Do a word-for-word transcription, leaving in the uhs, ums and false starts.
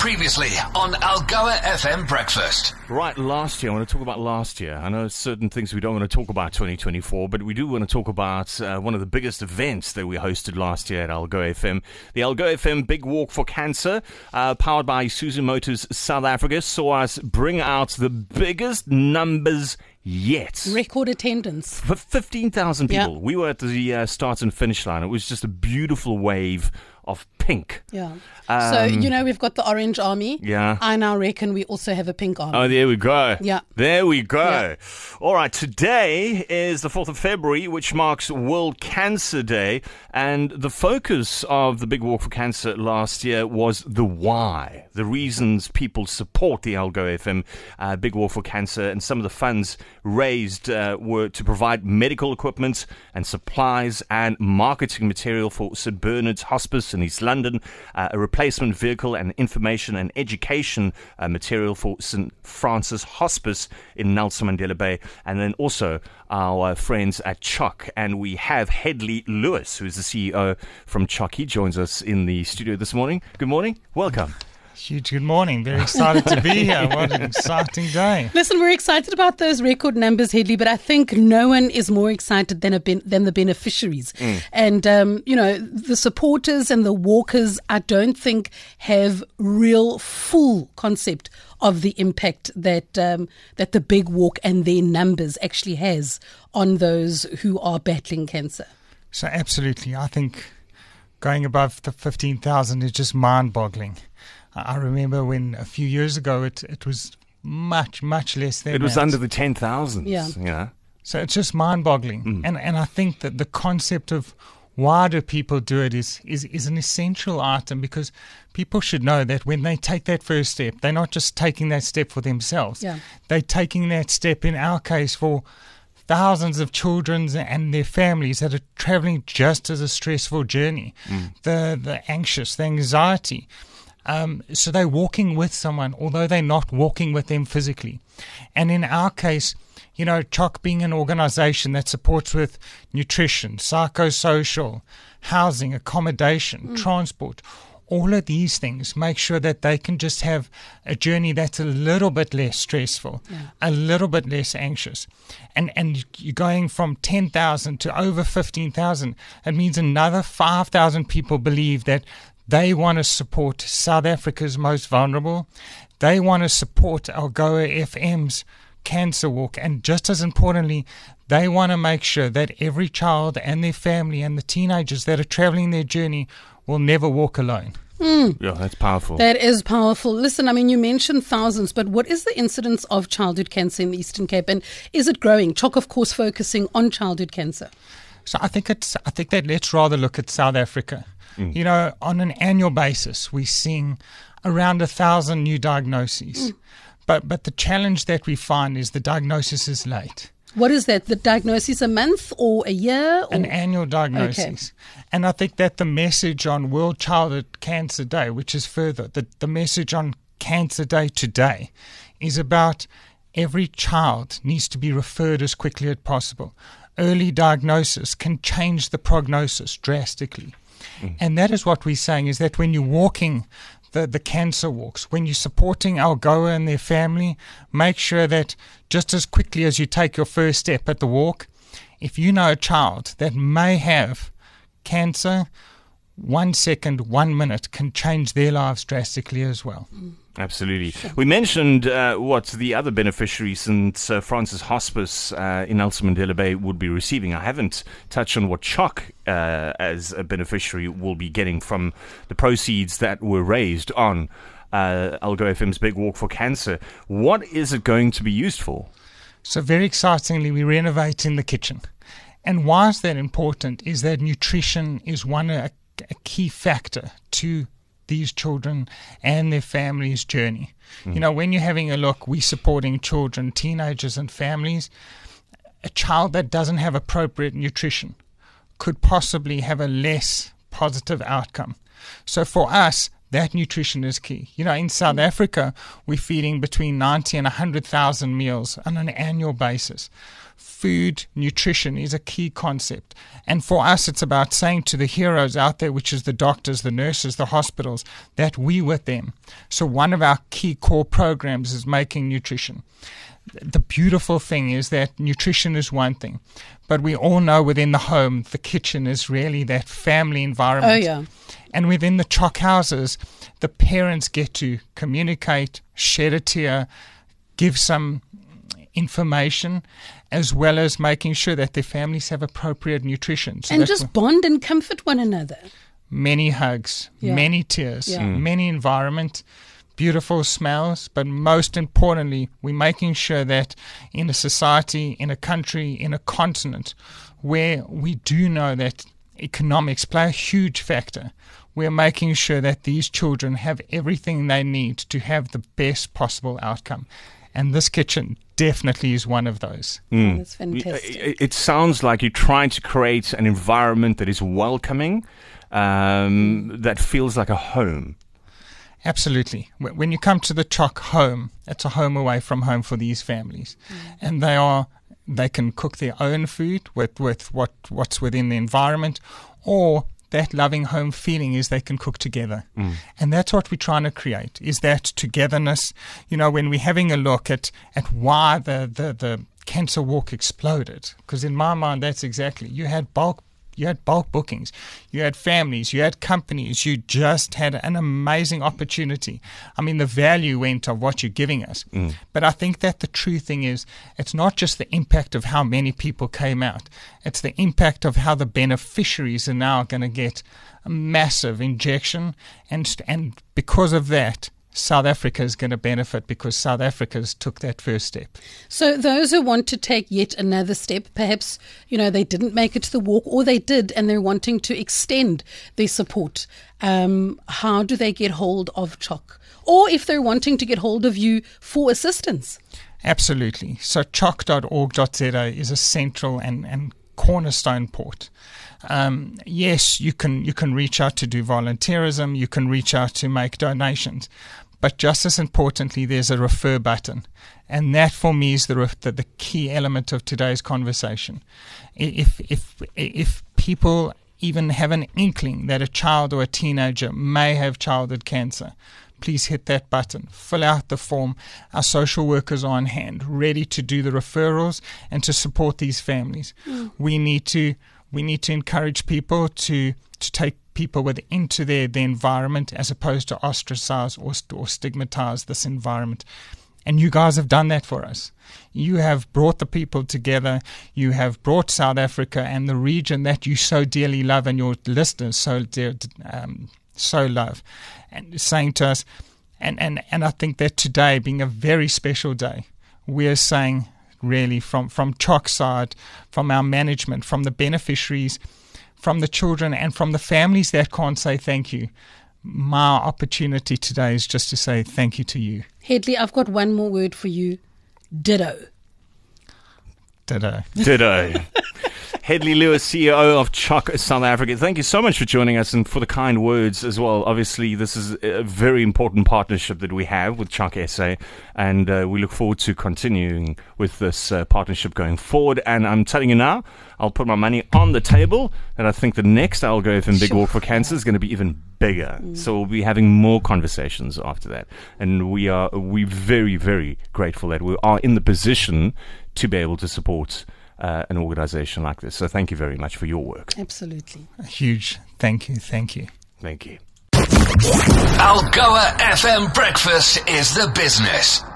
Previously on Algoa F M Breakfast. Right, last year, I want to talk about last year. I know certain things we don't want to talk about twenty twenty-four, but we do want to talk about uh, one of the biggest events that we hosted last year at Algoa F M. The Algoa F M Big Walk for Cancer, uh, powered by Isuzu Motors South Africa, saw us bring out the biggest numbers yet. Record attendance. For fifteen thousand people. Yeah. We were at the uh, start and finish line. It was just a beautiful wave of pink. Yeah. Um, so, you know, we've got the orange army. Yeah. I now reckon we also have a pink army. Oh, there we go. Yeah. There we go. Yeah. All right, today is the fourth of February, which marks World Cancer Day. And the focus of the Big Walk for Cancer last year was the why, the reasons people support the Algoa F M uh, Big Walk for Cancer. And some of the funds raised uh, were to provide medical equipment and supplies and marketing material for St Bernard's Hospice in East London, uh, a replacement vehicle and information and education uh, material for St Francis Hospice in Nelson Mandela Bay, and then also our uh, friends at Chock. And we have Hedley Lewis, who is the C E O from Chock. He joins us in the studio this morning. Good morning. Welcome. Huge good morning. Very excited to be here. What an exciting day. Listen, we're excited about those record numbers, Hedley, but I think no one is more excited than a ben- than the beneficiaries. Mm. And, um, you know, the supporters and the walkers, I don't think have real full concept of the impact that um, that the Big Walk and their numbers actually has on those who are battling cancer. So absolutely. I think going above the fifteen thousand is just mind-boggling. I remember when a few years ago it, it was much, much less than It was that. under the ten thousand. Yeah. Yeah. So it's just mind-boggling. Mm. And and I think that the concept of why do people do it is, is, is an essential item, because people should know that when they take that first step, they're not just taking that step for themselves. Yeah. They're taking that step, in our case, for thousands of children and their families that are traveling just as a stressful journey. Mm. The the anxious, the anxiety. Um, so they're walking with someone, although they're not walking with them physically. And in our case, you know, Chock being an organization that supports with nutrition, psychosocial, housing, accommodation, mm. transport, all of these things make sure that they can just have a journey that's a little bit less stressful, yeah. a little bit less anxious. And and you're going from ten thousand to over fifteen thousand. It means another five thousand people believe that they want to support South Africa's most vulnerable. They want to support Algoa F M's Cancer Walk. And just as importantly, they want to make sure that every child and their family and the teenagers that are traveling their journey will never walk alone. Mm. Yeah, that's powerful. That is powerful. Listen, I mean, you mentioned thousands, but what is the incidence of childhood cancer in the Eastern Cape? And is it growing? Chock, of course, focusing on childhood cancer. So I think it's. I think that let's rather look at South Africa. Mm. You know, on an annual basis, we're seeing around a thousand new diagnoses. Mm. But but the challenge that we find is the diagnosis is late. What is that? The diagnosis a month or a year? Or? An annual diagnosis. Okay. And I think that the message on World Childhood Cancer Day, which is further, the, the message on Cancer Day today is about every child needs to be referred as quickly as possible. Early diagnosis can change the prognosis drastically. Mm. And that is what we're saying, is that when you're walking the, the cancer walks, when you're supporting Algoa and their family, make sure that just as quickly as you take your first step at the walk, if you know a child that may have cancer, one second, one minute can change their lives drastically as well. Mm. Absolutely. We mentioned uh, what the other beneficiaries St uh, Francis Hospice uh, in Nelson Mandela Bay would be receiving. I haven't touched on what Chock, uh, as a beneficiary, will be getting from the proceeds that were raised on uh, Algoa F M's Big Walk for Cancer. What is it going to be used for? So very excitingly, we're renovating the kitchen. And why is that important is that nutrition is one a, a key factor to these children and their families' journey. Mm. You know, when you're having a look, we're supporting children, teenagers and families. A child that doesn't have appropriate nutrition could possibly have a less positive outcome. So for us, that nutrition is key. You know, in South Africa, we're feeding between ninety and one hundred thousand meals on an annual basis. Food, nutrition is a key concept. And for us, it's about saying to the heroes out there, which is the doctors, the nurses, the hospitals, that we with them. So one of our key core programs is making nutrition. The beautiful thing is that nutrition is one thing, but we all know within the home, the kitchen is really that family environment. Oh, yeah. And within the Chock houses, the parents get to communicate, shed a tear, give some information, as well as making sure that their families have appropriate nutrition. So and just bond and comfort one another. Many hugs, Yeah. many tears, Yeah. Mm. many environment, beautiful smells, but most importantly, we're making sure that in a society, in a country, in a continent where we do know that economics play a huge factor, we're making sure that these children have everything they need to have the best possible outcome. And this kitchen definitely is one of those. Oh, that's fantastic. It, it sounds like you're trying to create an environment that is welcoming, um, that feels like a home. Absolutely. Wh- When you come to the Chock home, it's a home away from home for these families. And they are they can cook their own food with, with what, what's within the environment, or that loving home feeling is they can cook together. Mm. And that's what we're trying to create, is that togetherness. You know, when we're having a look at, at why the, the, the cancer walk exploded, because in my mind, that's exactly, you had bulk You had bulk bookings, you had families, you had companies, you just had an amazing opportunity. I mean, the value went of what you're giving us. Mm. But I think that the true thing is, it's not just the impact of how many people came out. It's the impact of how the beneficiaries are now going to get a massive injection. And, and because of that, South Africa is going to benefit because South Africa's took that first step. So those who want to take yet another step, perhaps, you know, they didn't make it to the walk, or they did and they're wanting to extend their support, um, how do they get hold of Chock? Or if they're wanting to get hold of you for assistance? Absolutely. So chock dot org dot za is a central and, and cornerstone port. Um, yes, you can you can reach out to do volunteerism, you can reach out to make donations, but just as importantly, there's a refer button, and that for me is the ref- the, the key element of today's conversation. If if if people even have an inkling that a child or a teenager may have childhood cancer, please hit that button, fill out the form. Our social workers are on hand, ready to do the referrals and to support these families. Mm. We need to we need to encourage people to to take people with into their, their environment, as opposed to ostracize or, or stigmatize this environment. And you guys have done that for us. You have brought the people together. You have brought South Africa and the region that you so dearly love, and your listeners so dear, um, so love, and saying to us, and, and, and I think that today being a very special day, we are saying really from, from Chock side, from our management, from the beneficiaries, from the children, and from the families that can't say thank you. My opportunity today is just to say thank you to you. Hedley, I've got one more word for you. Ditto. Ditto. Ditto. Hedley Lewis, C E O of Chock South Africa. Thank you so much for joining us and for the kind words as well. Obviously, this is a very important partnership that we have with Chock S A, and uh, we look forward to continuing with this uh, partnership going forward. And I'm telling you now, I'll put my money on the table that I think the next Algo F M Big Sure. Walk for Cancer is going to be even bigger. Mm. So we'll be having more conversations after that. And we are we very, very grateful that we are in the position to be able to support Uh, an organization like this. So thank you very much for your work. Absolutely. A huge thank you, thank you. Thank you. Algoa F M Breakfast is the business.